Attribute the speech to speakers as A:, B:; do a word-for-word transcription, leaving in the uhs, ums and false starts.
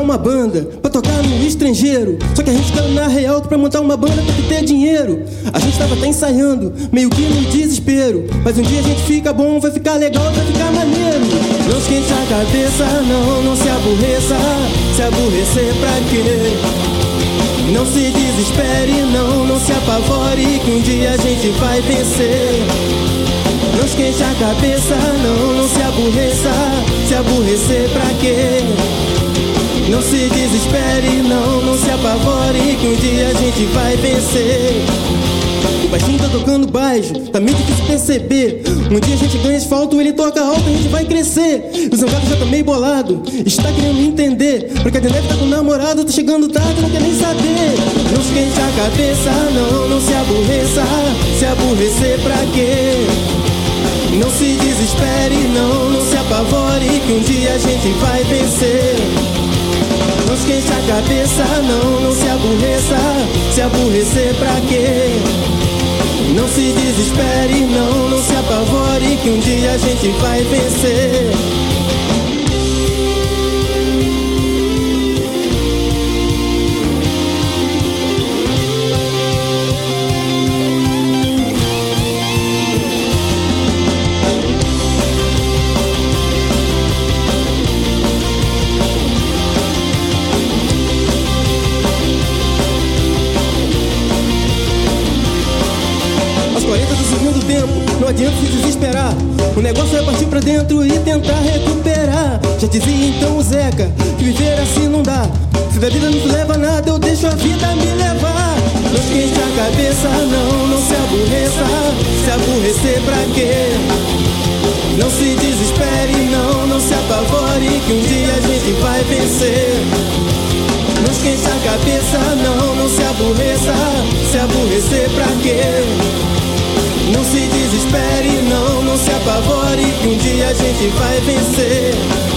A: uma banda pra tocar no estrangeiro. Só que a gente caiu na real pra montar uma banda pra ter dinheiro. A gente tava até ensaiando, meio que no desespero. Mas um dia a gente fica bom, vai ficar legal, vai ficar maneiro. Não esquente a cabeça, não, não se aborreça. Se aborrecer pra quê? Não se desespere, não, não se apavore, que um dia a gente vai vencer. Não esquente a cabeça, não, não se aborreça. Se aborrecer pra quê? Não se desespere, não, não se apavore, que um dia a gente vai vencer. O baixinho tá tocando baixo, tá meio difícil perceber. Um dia a gente ganha asfalto, ele toca alto, a gente vai crescer. O Zangado já tá meio bolado, está querendo entender. Porque a Deneve tá com o namorado, tá chegando tarde, não quer nem saber. Não esquente a cabeça, não, não se aborreça. Se aborrecer pra quê? Não se desespere, não, não se apavore, que um dia a gente vai vencer. Não esquente a cabeça, não, não se aborreça. Se aborrecer pra quê? Não se desespere, não, não se apavore, que um dia a gente vai vencer. Não adianta se desesperar, o negócio é partir pra dentro e tentar recuperar. Já dizia então o Zeca, que viver assim não dá. Se da vida não te leva a nada, eu deixo a vida me levar. Não esquente a cabeça, não, não se aborreça. Se aborrecer pra quê? Não se desespere, não, não se apavore, que um dia a gente vai vencer. Não esquente a cabeça, não, não se aborreça. Se aborrecer pra quê? Não se desespere, não, não se apavore, que um dia a gente vai vencer.